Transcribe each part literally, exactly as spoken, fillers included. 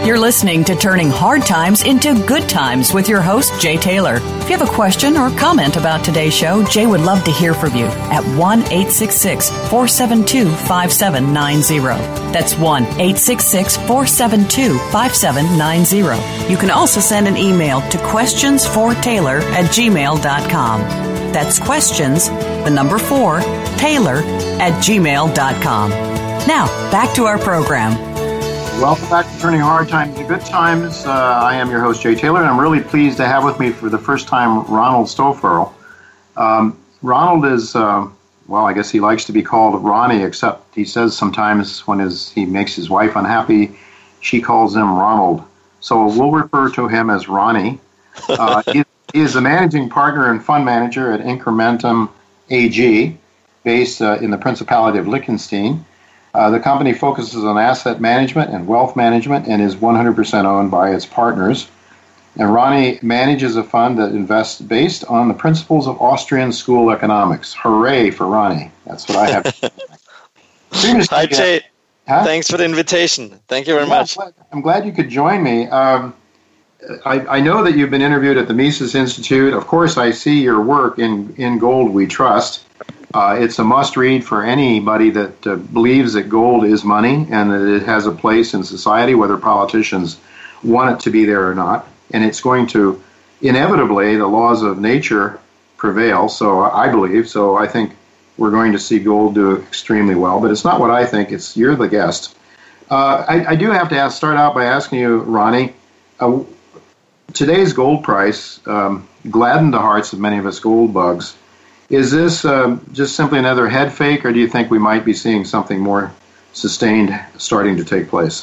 You're listening to Turning Hard Times into Good Times with your host, Jay Taylor. If you have a question or comment about today's show, Jay would love to hear from you at one eight six six, four seven two, five seven nine zero. That's one eight six six, four seven two, five seven nine zero. You can also send an email to questions for taylor at gmail dot com. That's questions, the number four, Taylor at gmail dot com. Now, back to our program. Welcome back to Turning Hard Times into Good Times. Uh, I am your host, Jay Taylor, and I'm really pleased to have with me for the first time Ronald Stoeferle. Um, Ronald is, uh, well, I guess he likes to be called Ronnie, except he says sometimes when his, he makes his wife unhappy, she calls him Ronald. So we'll refer to him as Ronnie. Uh, he, he is the managing partner and fund manager at Incrementum A G, based uh, in the Principality of Liechtenstein. Uh, the company focuses on asset management and wealth management and is one hundred percent owned by its partners. And Ronnie manages a fund that invests based on the principles of Austrian school economics. Hooray for Ronnie. That's what I have to say. Hi, Jay. Huh? Thanks for the invitation. Thank you very yeah, much. I'm glad, I'm glad you could join me. Um, I, I know that you've been interviewed at the Mises Institute. Of course, I see your work in, in Gold We Trust. Uh, it's a must-read for anybody that uh, believes that gold is money and that it has a place in society, whether politicians want it to be there or not. And it's going to, inevitably, the laws of nature prevail, so I believe. So I think we're going to see gold do extremely well. But it's not what I think. It's you're the guest. Uh, I, I do have to ask, start out by asking you, Ronnie, uh, today's gold price um, gladdened the hearts of many of us gold bugs. Is this uh, just simply another head fake, or do you think we might be seeing something more sustained starting to take place?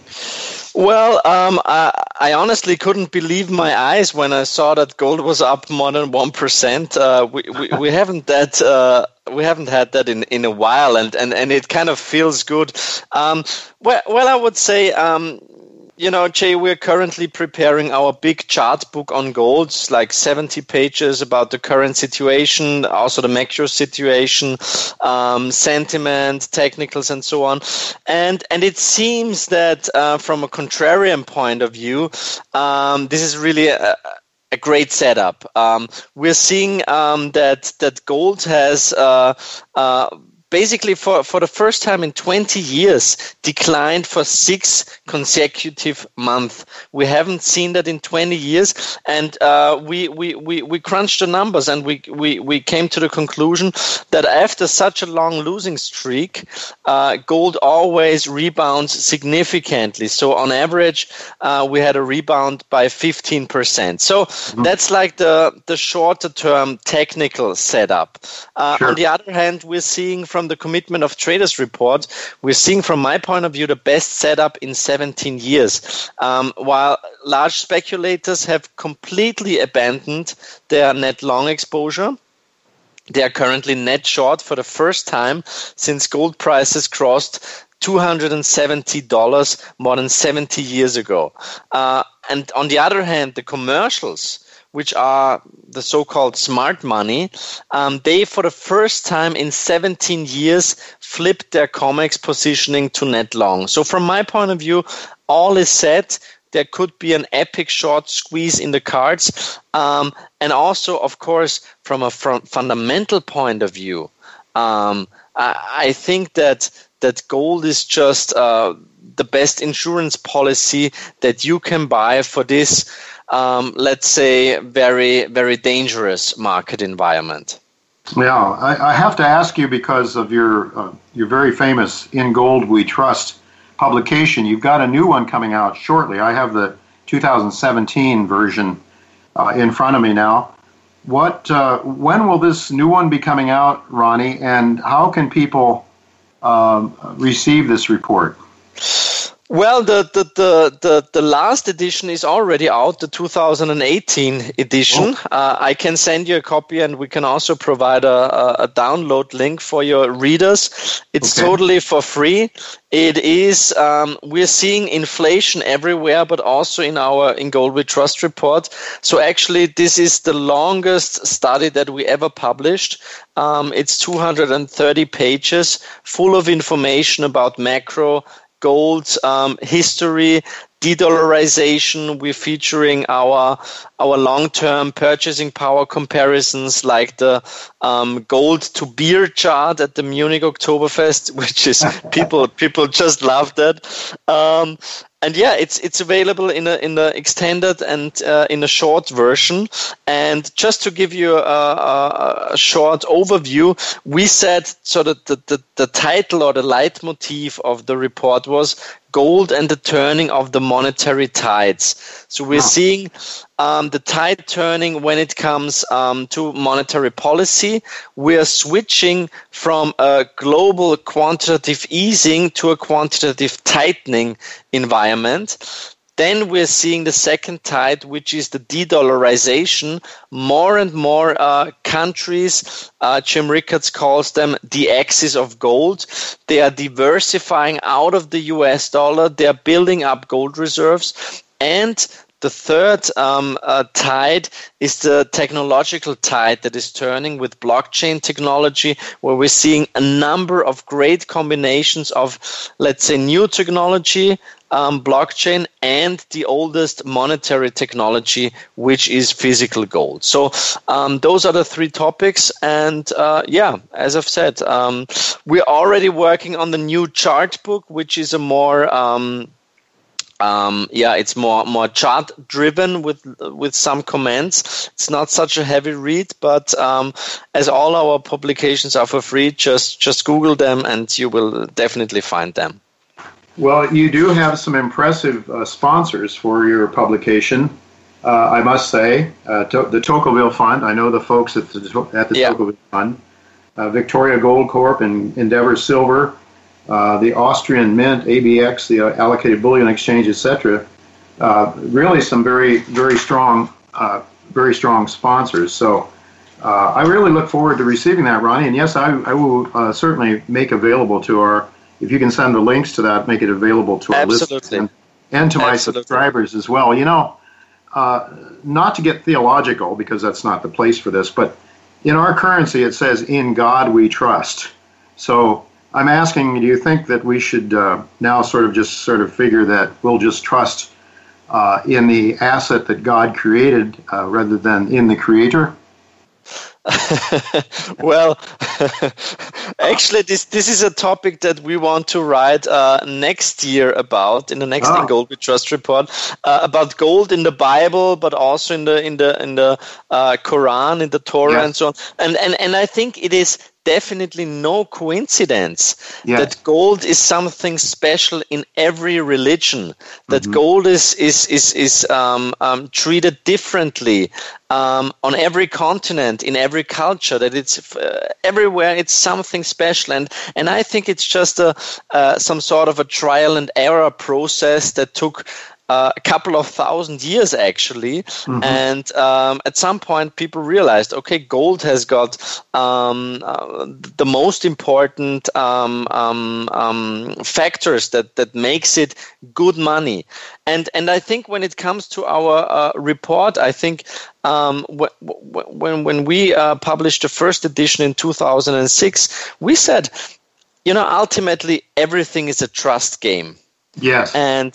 Well, um, I, I honestly couldn't believe my eyes when I saw that gold was up more than one percent. Uh, we, we we haven't that uh, we haven't had that in, in a while, and, and, and it kind of feels good. Um, well, well, I would say. Um, You know, Jay, we're currently preparing our big chart book on gold, it's like seventy pages about the current situation, also the macro situation, um, sentiment, technicals, and so on. And and it seems that uh, from a contrarian point of view, um, this is really a, a great setup. Um, we're seeing um, that that gold has uh, uh, basically for, for the first time in twenty years, declined for six consecutive months. We haven't seen that in twenty years. And uh, we, we, we, we crunched the numbers and we, we, we came to the conclusion that after such a long losing streak, uh, gold always rebounds significantly. So on average, uh, we had a rebound by fifteen percent. So mm-hmm. that's like the, the shorter term technical setup. Uh, sure. On the other hand, we're seeing from From the Commitment of Traders report, we're seeing from my point of view the best setup in seventeen years. Um, while large speculators have completely abandoned their net long exposure, they are currently net short for the first time since gold prices crossed two hundred seventy dollars more than seventy years ago. Uh, and on the other hand, the commercials, which are the so-called smart money, um, they, for the first time in seventeen years, flipped their COMEX positioning to net long. So from my point of view, all is set. There could be an epic short squeeze in the cards. Um, and also, of course, from a from fundamental point of view, um, I, I think that that gold is just uh, the best insurance policy that you can buy for this Um, let's say, very, very dangerous market environment. Yeah, I, I have to ask you because of your uh, your very famous In Gold We Trust publication. You've got a new one coming out shortly. I have the two thousand seventeen version uh, in front of me now. What? Uh, when will this new one be coming out, Ronnie? And how can people um, receive this report? Well, the, the, the, the, the last edition is already out, the two thousand eighteen edition. Oh. Uh, I can send you a copy and we can also provide a, a download link for your readers. It's okay. Totally for free. It is, um, we're seeing inflation everywhere, but also in our In Gold We Trust report. So actually, this is the longest study that we ever published. Um, it's two hundred thirty pages, full of information about macro, gold, um, history, de-dollarization. We're featuring our our long-term purchasing power comparisons, like the um, gold to beer chart at the Munich Oktoberfest, which is people people just love that. Um, And yeah, it's it's available in a in the extended and uh, in a short version. And just to give you a, a, a short overview, we said so that the, the, the title or the leitmotif of the report was gold and the turning of the monetary tides. So we're wow. seeing um, the tide turning when it comes um, to monetary policy. We are switching from a global quantitative easing to a quantitative tightening environment. Then we're seeing the second tide, which is the de-dollarization. More and more uh, countries, uh, Jim Rickards calls them the axis of gold. They are diversifying out of the U S dollar. They are building up gold reserves. And the third um, uh, tide is the technological tide that is turning with blockchain technology, where we're seeing a number of great combinations of, let's say, new technology, um, blockchain, and the oldest monetary technology, which is physical gold. So um, those are the three topics. And uh, yeah, as I've said, um, we're already working on the new chart book, which is a more... Um, Um, yeah, it's more more chart driven with with some comments. It's not such a heavy read, but um, as all our publications are for free, just just Google them and you will definitely find them. Well, you do have some impressive uh, sponsors for your publication, uh, I must say. Uh, to- the Tocqueville Fund. I know the folks at the at the yeah. Tocqueville Fund. Uh, Victoria Gold Corp and Endeavor Silver. Uh, the Austrian Mint, A B X, the uh, Allocated Bullion Exchange, et cetera. Uh, really, some very, very strong, uh, very strong sponsors. So, uh, I really look forward to receiving that, Ronnie. And yes, I, I will uh, certainly make available to our. If you can send the links to that, make it available to our Absolutely. listeners and, and to my Absolutely. subscribers as well. You know, uh, not to get theological because that's not the place for this, but in our currency it says, "In God we trust." So. I'm asking, do you think that we should uh, now sort of just sort of figure that we'll just trust uh, in the asset that God created uh, rather than in the Creator? Well, actually, this this is a topic that we want to write uh, next year about in the next oh. In Gold We Trust report uh, about gold in the Bible, but also in the in the in the uh, Quran, in the Torah, yes. and so on. And and and I think it is definitely no coincidence yes. that gold is something special in every religion. That mm-hmm. gold is is is is um, um, treated differently um, on every continent, in every culture. That it's uh, everywhere. It's something special, and and I think it's just a uh, some sort of a trial and error process that took Uh, a couple of thousand years, actually. Mm-hmm. And um, at some point, people realized, okay, gold has got um, uh, the most important um, um, um, factors that, that makes it good money. And and I think when it comes to our uh, report, I think um, w- w- when, when we uh, published the first edition in two thousand six, we said, you know, ultimately, everything is a trust game. Yes. And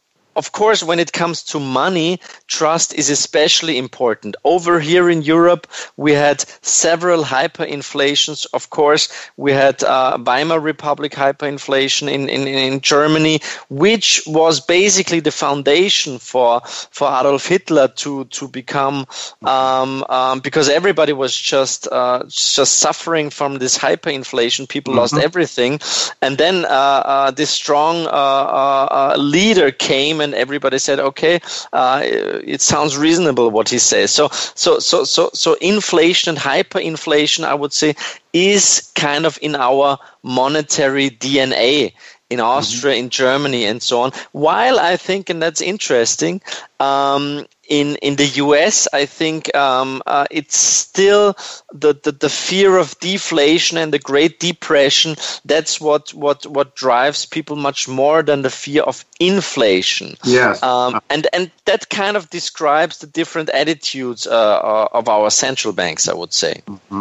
of course, when it comes to money, trust is especially important. Over here in Europe, we had several hyperinflations. Of course, we had uh, Weimar Republic hyperinflation in, in, in Germany, which was basically the foundation for for Adolf Hitler to to become, um, um, because everybody was just uh, just suffering from this hyperinflation. People mm-hmm. lost everything, and then uh, uh, this strong uh, uh, leader came and And everybody said, okay, uh, it sounds reasonable what he says. So, so, so, so, so, inflation and hyperinflation, I would say, is kind of in our monetary D N A in Austria, mm-hmm. in Germany, and so on. While I think, and that's interesting, um, in in the U S, I think um, uh, it's still the, the the fear of deflation and the Great Depression. That's what what what drives people much more than the fear of inflation. Yes, um, and and that kind of describes the different attitudes uh, of our central banks, I would say. Mm-hmm.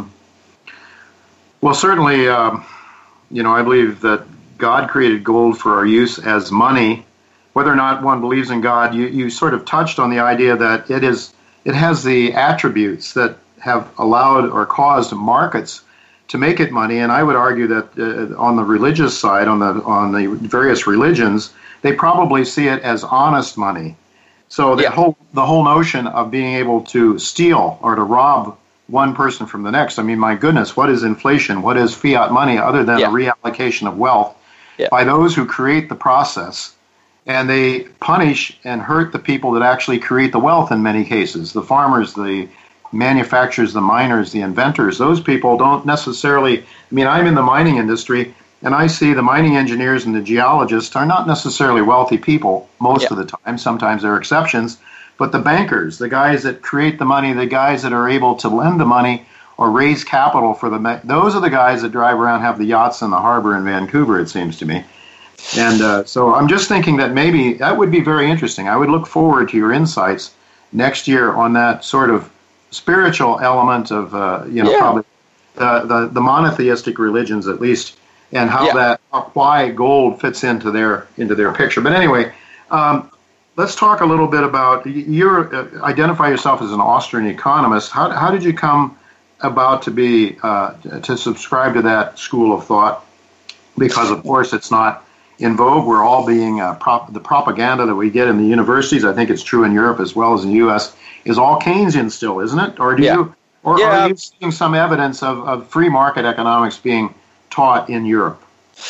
Well, certainly, um, you know, I believe that God created gold for our use as money, whether or not one believes in God, you, you sort of touched on the idea that it is it has the attributes that have allowed or caused markets to make it money. And I would argue that uh, on the religious side, on the on the various religions, they probably see it as honest money. So the yeah. whole the whole notion of being able to steal or to rob one person from the next. I mean, my goodness, what is inflation? What is fiat money other than yeah. a reallocation of wealth yeah. by those who create the process? And they punish and hurt the people that actually create the wealth in many cases. The farmers, the manufacturers, the miners, the inventors, those people don't necessarily, I mean, I'm in the mining industry, and I see the mining engineers and the geologists are not necessarily wealthy people most yeah. of the time. Sometimes there are exceptions. But the bankers, the guys that create the money, the guys that are able to lend the money or raise capital for the, those are the guys that drive around, have the yachts in the harbor in Vancouver, it seems to me. And uh, so I'm just thinking that maybe that would be very interesting. I would look forward to your insights next year on that sort of spiritual element of, uh, you know, yeah. probably the, the, the monotheistic religions at least, and how yeah. that, why gold fits into their, into their picture. But anyway, um, let's talk a little bit about, you uh, identify yourself as an Austrian economist. How, how did you come about to be, uh, to subscribe to that school of thought? Because, of course, it's not in vogue. We're all being, uh, prop- the propaganda that we get in the universities, I think it's true in Europe as well as in the U S, is all Keynesian still, isn't it? Or do yeah. you, or yeah. are you seeing some evidence of, of free market economics being taught in Europe?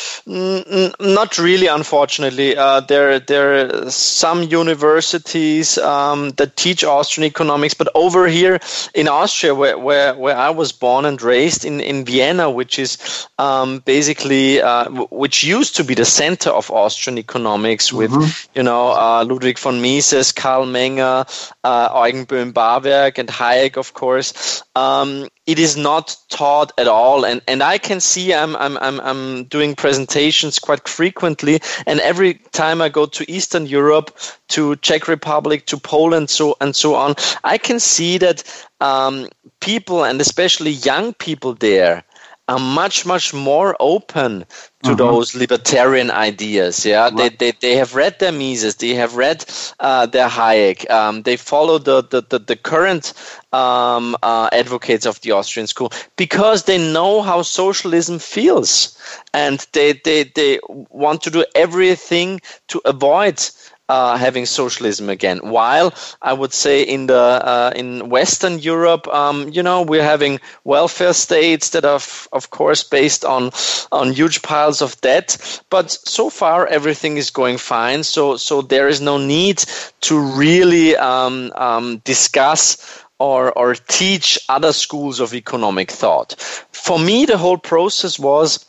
Not really, unfortunately. Uh, there, there are some universities um, that teach Austrian economics, but over here in Austria, where where, where I was born and raised, in, in Vienna, which is um, basically uh, w- which used to be the center of Austrian economics, with mm-hmm. you know uh, Ludwig von Mises, Karl Menger, uh, Eugen Böhm-Bawerk, and Hayek, of course. Um, It is not taught at all, and, and I can see I'm I'm I'm I'm doing presentations quite frequently, and every time I go to Eastern Europe, to Czech Republic, to Poland, so and so on, I can see that um, people, and especially young people there, are much, much more open to mm-hmm. those libertarian ideas. Yeah, right. they, they they have read their Mises, they have read uh, their Hayek. Um, they follow the the the, the current um, uh, advocates of the Austrian school because they know how socialism feels, and they they they want to do everything to avoid Uh, having socialism again. While I would say in the uh, in Western Europe, um, you know, we're having welfare states that are, f- of course, based on on huge piles of debt. But so far, everything is going fine. So so there is no need to really um, um, discuss or or teach other schools of economic thought. For me, the whole process was,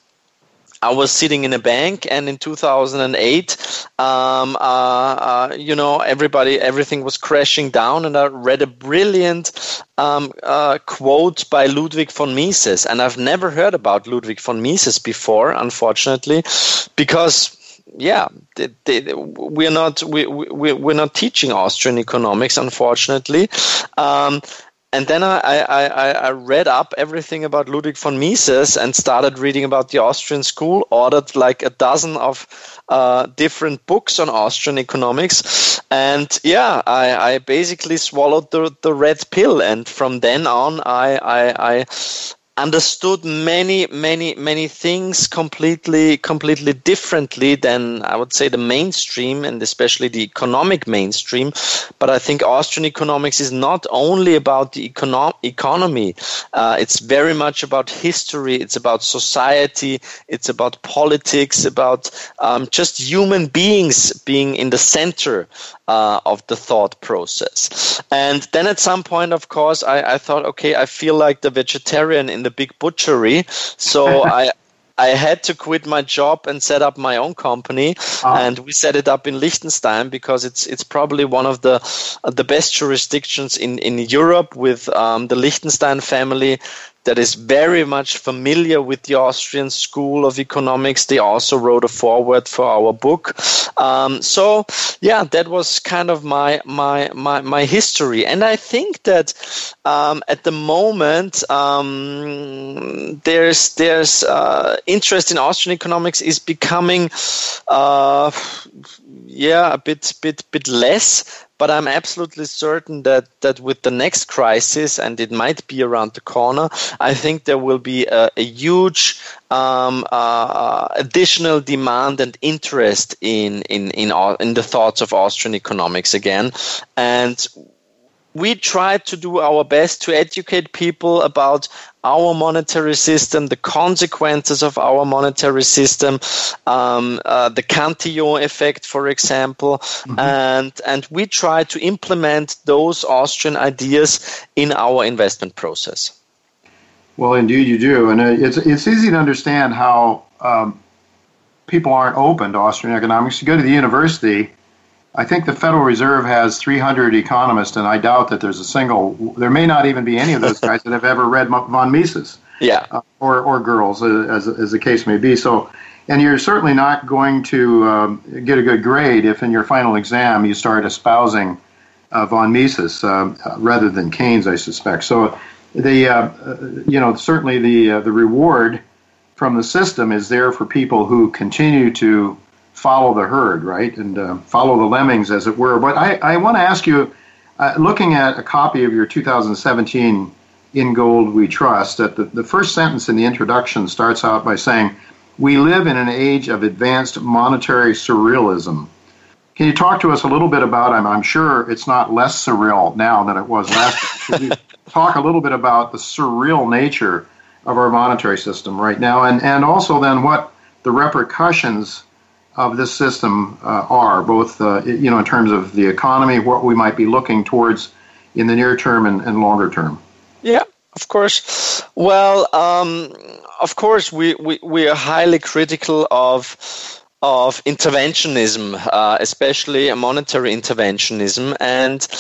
I was sitting in a bank, and in two thousand eight, um, uh, uh, you know, everybody, everything was crashing down, and I read a brilliant um, uh, quote by Ludwig von Mises, and I've never heard about Ludwig von Mises before, unfortunately, because yeah, they, they, we're not we, we we're not teaching Austrian economics, unfortunately. Um, And then I, I, I read up everything about Ludwig von Mises and started reading about the Austrian school, ordered like a dozen of uh, different books on Austrian economics. And yeah, I, I basically swallowed the, the red pill. And from then on, I, I, I understood many, many, many things completely, completely differently than, I would say, the mainstream, and especially the economic mainstream. But I think Austrian economics is not only about the econo- economy. Uh, it's very much about history. It's about society. It's about politics, about um, just human beings being in the center Uh, of the thought process. And then at some point, of course, I, I thought, okay, I feel like the vegetarian in the big butchery. So I I had to quit my job and set up my own company. Oh. And we set it up in Liechtenstein because it's it's probably one of the uh, the best jurisdictions in, in Europe, with um, the Liechtenstein family that is very much familiar with the Austrian school of economics. They also wrote a foreword for our book. Um, so, yeah, that was kind of my my my, my history. And I think that um, at the moment, um, there's there's uh, interest in Austrian economics is becoming, uh, yeah, a bit, bit, bit less. But I'm absolutely certain that, that with the next crisis, and it might be around the corner, I think there will be a, a huge um, uh, additional demand and interest in in in, in the thoughts of Austrian economics again. And we try to do our best to educate people about our monetary system, the consequences of our monetary system, um, uh, the Cantillon effect, for example, mm-hmm. and and we try to implement those Austrian ideas in our investment process. Well, indeed you do, and it's it's easy to understand how um, people aren't open to Austrian economics. You go to the university. I think the Federal Reserve has three hundred economists, and I doubt that there's a single, there may not even be any of those guys that have ever read von Mises. Yeah. Uh, or, or girls, as, as the case may be. So, and you're certainly not going to um, get a good grade if in your final exam you start espousing uh, von Mises um, rather than Keynes, I suspect. So, the uh, you know, certainly the uh, the reward from the system is there for people who continue to follow the herd, right, and uh, follow the lemmings, as it were. But I, I want to ask you, uh, looking at a copy of your two thousand seventeen In Gold We Trust, that the, the first sentence in the introduction starts out by saying, "We live in an age of advanced monetary surrealism." Can you talk to us a little bit about, I'm, I'm sure it's not less surreal now than it was last time. Should you talk a little bit about the surreal nature of our monetary system right now, and, and also then what the repercussions of this system uh, are, both uh, you know, in terms of the economy, what we might be looking towards in the near term and, and longer term? Yeah, of course. Well, um, of course, we, we, we are highly critical of of interventionism, uh, especially monetary interventionism, and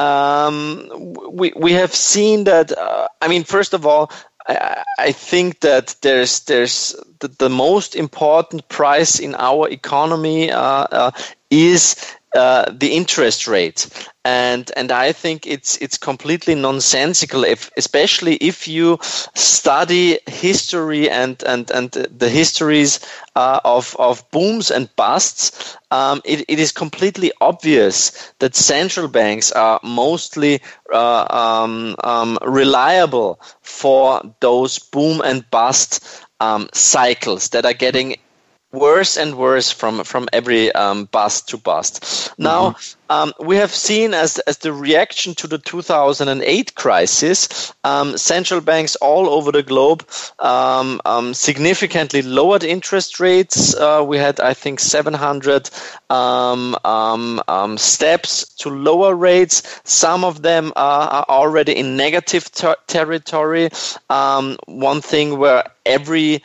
um, we we have seen that. Uh, I mean, first of all, I, I think that there's there's the, the most important price in our economy uh, uh, is uh, the interest rate, and and I think it's it's completely nonsensical, if especially if you study history and and and the histories uh, of of booms and busts. Um, it, it is completely obvious that central banks are mostly uh, um, um, reliable for those boom and bust um, cycles that are getting worse and worse from from every um, bust to bust. Mm-hmm. Now, um, we have seen as as the reaction to the two thousand eight crisis, um, central banks all over the globe um, um, significantly lowered interest rates. Uh, we had, I think, seven hundred um, um, um, steps to lower rates. Some of them uh, are already in negative ter- territory. Um, one thing where every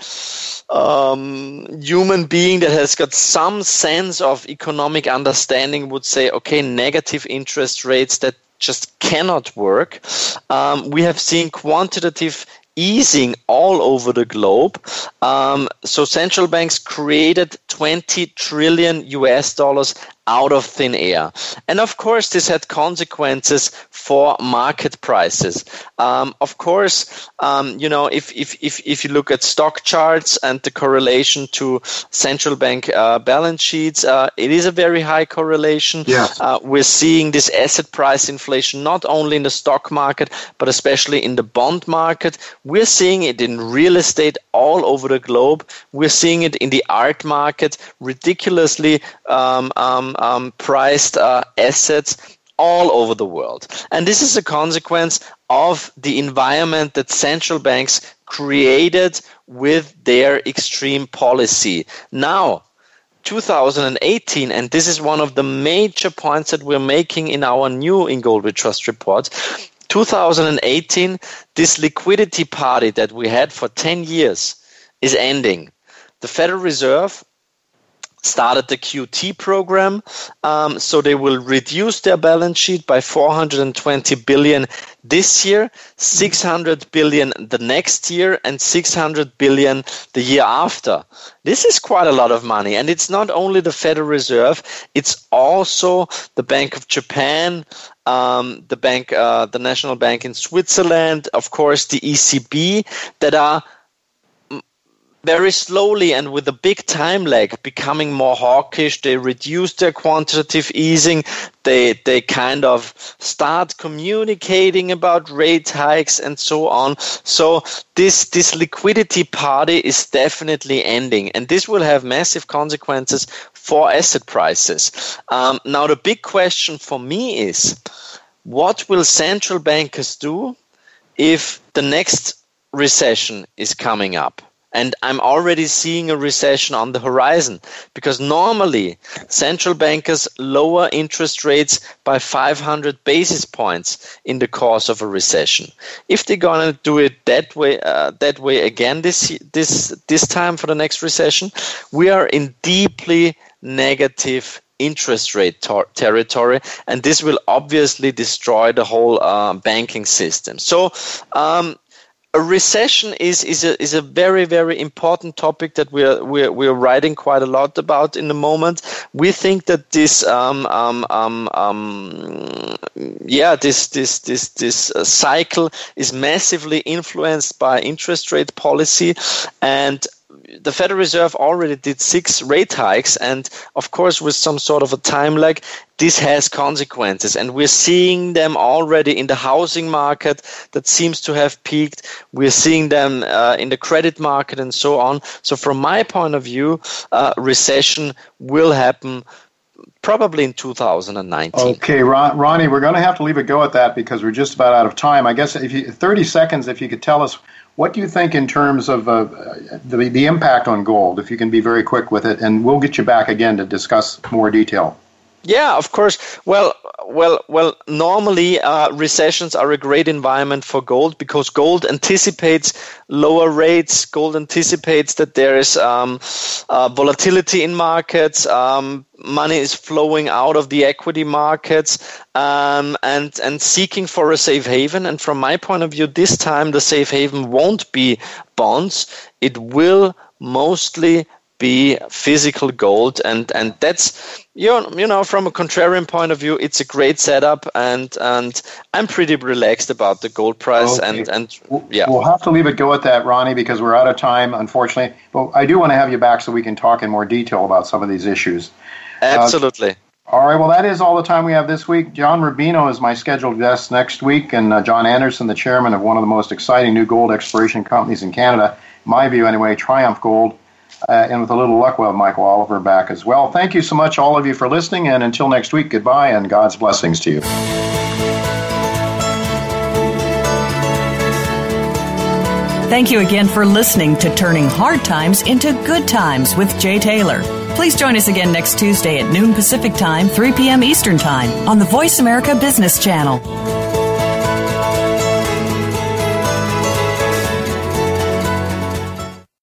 um, human being that has got some sense of economic understanding would say, okay, negative interest rates, that just cannot work. Um, we have seen quantitative easing all over the globe. Um, so central banks created twenty trillion U S dollars out of thin air. And of course, this had consequences for market prices. Um, of course, um, you know, if, if, if, if you look at stock charts and the correlation to central bank uh, balance sheets, uh, it is a very high correlation. Yes. Uh, we're seeing this asset price inflation not only in the stock market, but especially in the bond market. We're seeing it in real estate all over the globe. We're seeing it in the art market, ridiculously um, um, um, priced uh, assets all over the world. And this is a consequence of the environment that central banks created with their extreme policy. Now, two thousand eighteen, and this is one of the major points that we're making in our new In Gold We Trust report, two thousand eighteen, this liquidity party that we had for ten years is ending. The Federal Reserve started the Q T program, um, so they will reduce their balance sheet by four hundred twenty billion this year, six hundred billion the next year, and six hundred billion the year after. This is quite a lot of money, and it's not only the Federal Reserve; it's also the Bank of Japan, um, the bank, uh, the National Bank in Switzerland, of course, the E C B, that are very slowly and with a big time lag becoming more hawkish. They reduce their quantitative easing. They they kind of start communicating about rate hikes and so on. So this this liquidity party is definitely ending, and this will have massive consequences for asset prices. Um, now the big question for me is, what will central bankers do if the next recession is coming up? And I'm already seeing a recession on the horizon, because normally central bankers lower interest rates by five hundred basis points in the course of a recession. If they're going to do it that way, uh, that way again this this this time for the next recession, we are in deeply negative interest rate tar- territory, and this will obviously destroy the whole uh, banking system. So. Um, A recession is is a is a very, very important topic that we're we're we're writing quite a lot about in the moment. We think that this um um um, um yeah this this this this uh, cycle is massively influenced by interest rate policy, and the Federal Reserve already did six rate hikes, and of course with some sort of a time lag, this has consequences, and we're seeing them already in the housing market that seems to have peaked. We're seeing them uh, in the credit market and so on. So from my point of view, uh, recession will happen probably in two thousand nineteen. Okay, Ron, Ronnie, we're going to have to leave it go at that because we're just about out of time. I guess if you thirty seconds, if you could tell us, what do you think in terms of uh, the, the impact on gold, if you can be very quick with it, and we'll get you back again to discuss more detail. Yeah, of course. Well, well, well. Normally, uh, recessions are a great environment for gold because gold anticipates lower rates. Gold anticipates that there is um, uh, volatility in markets. Um, money is flowing out of the equity markets um, and and seeking for a safe haven. And from my point of view, this time the safe haven won't be bonds. It will mostly be physical gold, and and that's you know, you know from a contrarian point of view, it's a great setup, and and I'm pretty relaxed about the gold price. Okay. and and yeah we'll have to leave it go at that, Ronnie, because we're out of time, unfortunately, but I do want to have you back so we can talk in more detail about some of these issues. Absolutely. Uh, all right, well, that is all the time we have this week. John Rubino is my scheduled guest next week, and uh, John Anderson, the chairman of one of the most exciting new gold exploration companies in Canada, in my view anyway, Triumph Gold. Uh, and with a little luck, we'll have Michael Oliver back as well. Thank you so much, all of you, for listening. And until next week, goodbye and God's blessings to you. Thank you again for listening to Turning Hard Times into Good Times with Jay Taylor. Please join us again next Tuesday at noon Pacific Time, three p.m. Eastern Time on the Voice America Business Channel.